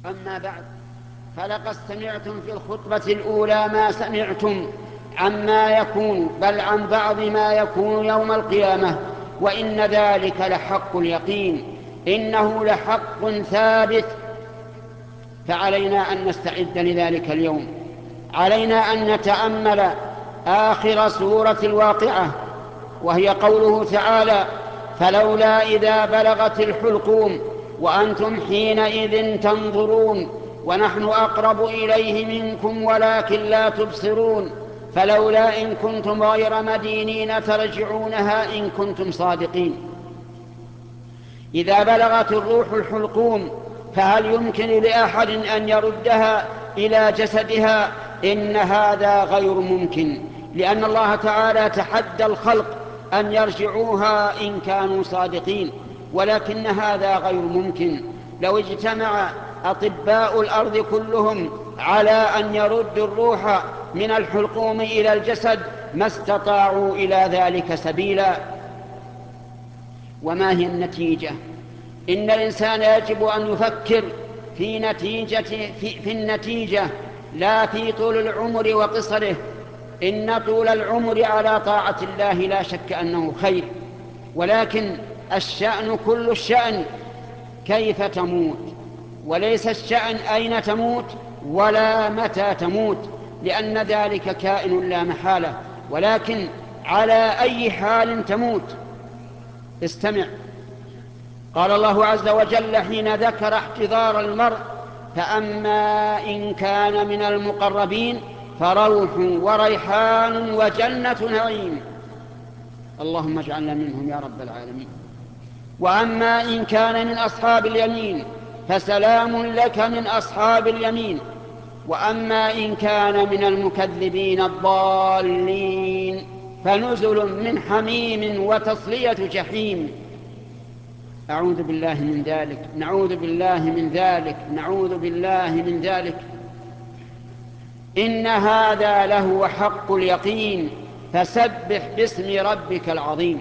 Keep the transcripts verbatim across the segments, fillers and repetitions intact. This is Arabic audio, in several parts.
أما بعد، فلقد سمعتم في الخطبة الأولى ما سمعتم عما يكون، بل عن بعض ما يكون يوم القيامة، وإن ذلك لحق اليقين، إنه لحق ثابت. فعلينا أن نستعد لذلك اليوم. علينا أن نتأمل آخر سورة الواقعة، وهي قوله تعالى: فلولا إذا بلغت الحلقوم وأنتم حينئذ تنظرون ونحن أقرب إليه منكم ولكن لا تبصرون، فلولا إن كنتم غير مدينين ترجعونها إن كنتم صادقين. إذا بلغت الروح الحلقوم فهل يمكن لأحد أن يردها إلى جسدها؟ إن هذا غير ممكن، لأن الله تعالى تحدى الخلق أن يرجعوها إن كانوا صادقين، ولكن هذا غير ممكن. لو اجتمع أطباء الأرض كلهم على أن يردوا الروح من الحلقوم إلى الجسد ما استطاعوا إلى ذلك سبيلا. وما هي النتيجة؟ إن الإنسان يجب أن يفكر في نتيجة في, في النتيجة، لا في طول العمر وقصره. إن طول العمر على طاعة الله لا شك أنه خير، ولكن الشأن كل الشأن كيف تموت، وليس الشأن أين تموت ولا متى تموت، لأن ذلك كائن لا محالة، ولكن على أي حال تموت. استمع، قال الله عز وجل حين ذكر احتضار المرء: فأما إن كان من المقربين فروح وريحان وجنة نعيم. اللهم اجعلنا منهم يا رب العالمين. وأما إن كان من أصحاب اليمين فسلام لك من أصحاب اليمين. وأما إن كان من المكذبين الضالين فنزل من حميم وتصلية جحيم. أعوذ بالله من ذلك، نعوذ بالله من ذلك، نعوذ بالله من ذلك. إن هذا لهو حق اليقين، فسبح باسم ربك العظيم.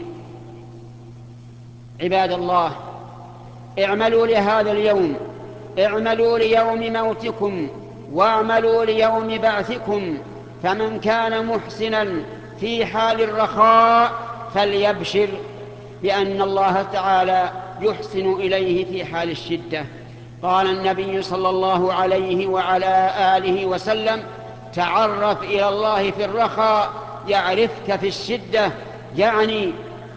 عباد الله، اعملوا لهذا اليوم، اعملوا ليوم موتكم واعملوا ليوم بعثكم. فمن كان محسنا في حال الرخاء فليبشر بأن الله تعالى يحسن إليه في حال الشدة. قال النبي صلى الله عليه وعلى آله وسلم: تعرف إلى الله في الرخاء يعرفك في الشدة، يعني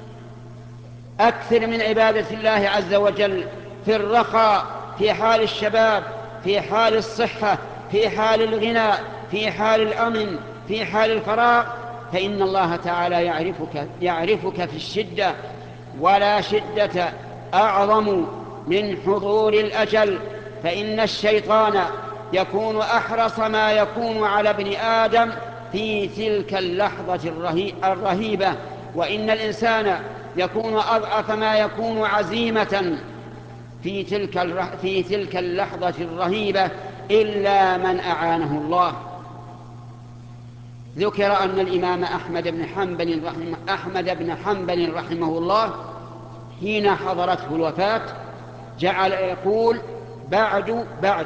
أكثر من عبادة الله عز وجل في الرخاء، في حال الشباب، في حال الصحة، في حال الغنى، في حال الأمن، في حال الفراغ، فإن الله تعالى يعرفك, يعرفك في الشدة. ولا شدة أعظم من حضور الأجل، فإن الشيطان يكون أحرص ما يكون على ابن آدم في تلك اللحظة الرهيبة، وإن الإنسان يكون أضعف ما يكون عزيمة في تلك في تلك اللحظة الرهيبة إلا من أعانه الله. ذكر أن الإمام أحمد بن حنبل رحمه, أحمد بن حنبل رحمه الله حين حضرته الوفاة جعل يقول: بعد بعد.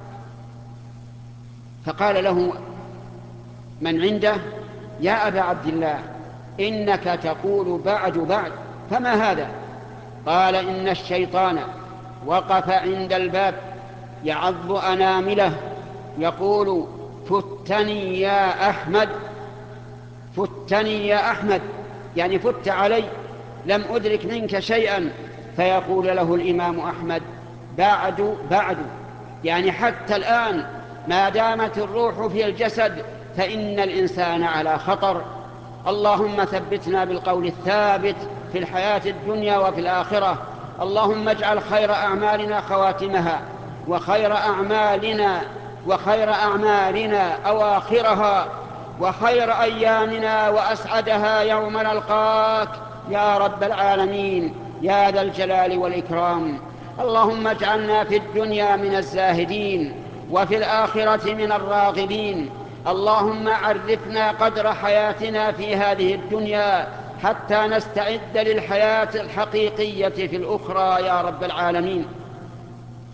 فقال له من عنده: يا أبا عبد الله، إنك تقول بعد بعد، فما هذا؟ قال: إن الشيطان وقف عند الباب يعض أنامله يقول: فتني يا أحمد، فتني يا أحمد، يعني فت علي، لم أدرك منك شيئا. فيقول له الإمام أحمد: بعد بعد، يعني حتى الآن ما دامت الروح في الجسد فإن الإنسان على خطر. اللهم ثبتنا بالقول الثابت في الحياة الدنيا وفي الآخرة. اللهم اجعل خير أعمالنا خواتمها، وخير أعمالنا وخير أعمالنا أواخرها، وخير أيامنا وأسعدها يوم نلقاك يا رب العالمين يا ذا الجلال والإكرام. اللهم اجعلنا في الدنيا من الزاهدين وفي الآخرة من الراغبين. اللهم عرفنا قدر حياتنا في هذه الدنيا حتى نستعد للحياة الحقيقية في الأخرى يا رب العالمين.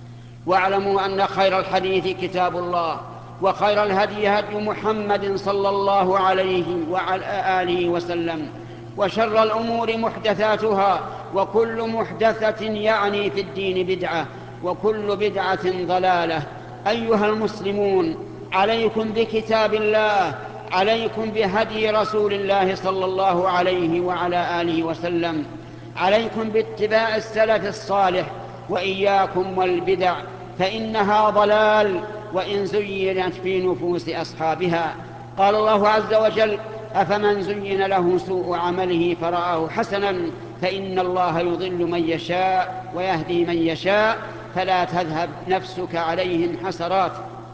واعلموا أن خير الحديث كتاب الله، وخير الهدي هدي محمد صلى الله عليه وعلى آله وسلم، وشر الأمور محدثاتها، وكل محدثة يعني في الدين بدعة، وكل بدعة ضلالة. أيها المسلمون، عليكم بكتاب الله، عليكم بهدي رسول الله صلى الله عليه وعلى آله وسلم، عليكم باتباع السلف الصالح، وإياكم والبدع فإنها ضلال وإن زينت في نفوس أصحابها. قال الله عز وجل: أفمن زين له سوء عمله فرآه حسنا فإن الله يضل من يشاء ويهدي من يشاء فلا تذهب نفسك عليهم حسرات.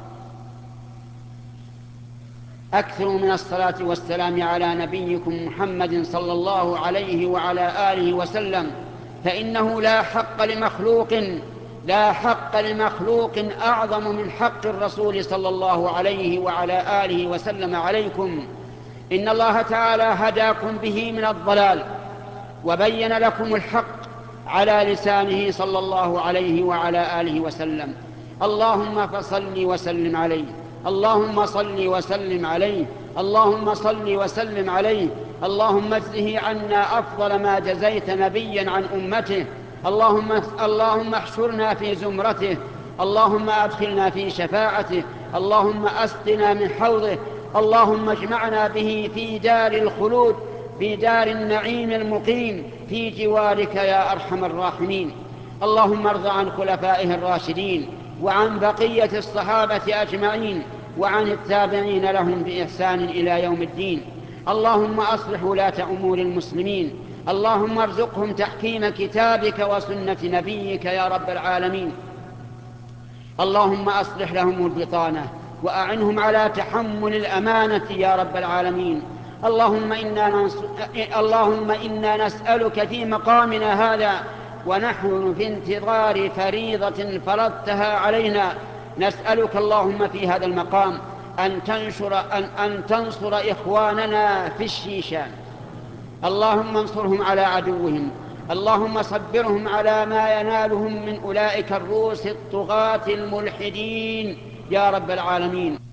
أكثروا من الصلاة والسلام على نبيكم محمد صلى الله عليه وعلى آله وسلم، فإنه لا حق لمخلوق لا حق لمخلوق أعظم من حق الرسول صلى الله عليه وعلى آله وسلم عليكم. إن الله تعالى هداكم به من الضلال وبين لكم الحق على لسانه صلى الله عليه وعلى آله وسلم. اللهم فصل وسلم عليه، اللهم صل وسلم عليه، اللهم صل وسلم عليه، اللهم اجزه عنا أفضل ما جزيت نبيا عن أمته. اللهم اللهم احشرنا في زمرته، اللهم أدخلنا في شفاعته، اللهم أسقنا من حوضه، اللهم اجمعنا به في دار الخلود، في دار النعيم المقيم في جوارك يا أرحم الراحمين. اللهم ارض عن خلفائه الراشدين وعن بقية الصحابة أجمعين وعن التابعين لهم بإحسان إلى يوم الدين. اللهم أصلح ولاة أمور المسلمين، اللهم ارزقهم تحكيم كتابك وسنة نبيك يا رب العالمين. اللهم أصلح لهم البطانة وأعنهم على تحمل الأمانة يا رب العالمين. اللهم إنا, ننص... اللهم إنا نسألك في مقامنا هذا ونحن في انتظار فريضة فرضتها علينا، نسألك اللهم في هذا المقام أن تنشر أن, أن تنصر إخواننا في الشيشان، اللهم انصرهم على عدوهم، اللهم صبرهم على ما ينالهم من أولئك الروس الطغاة الملحدين يا رب العالمين.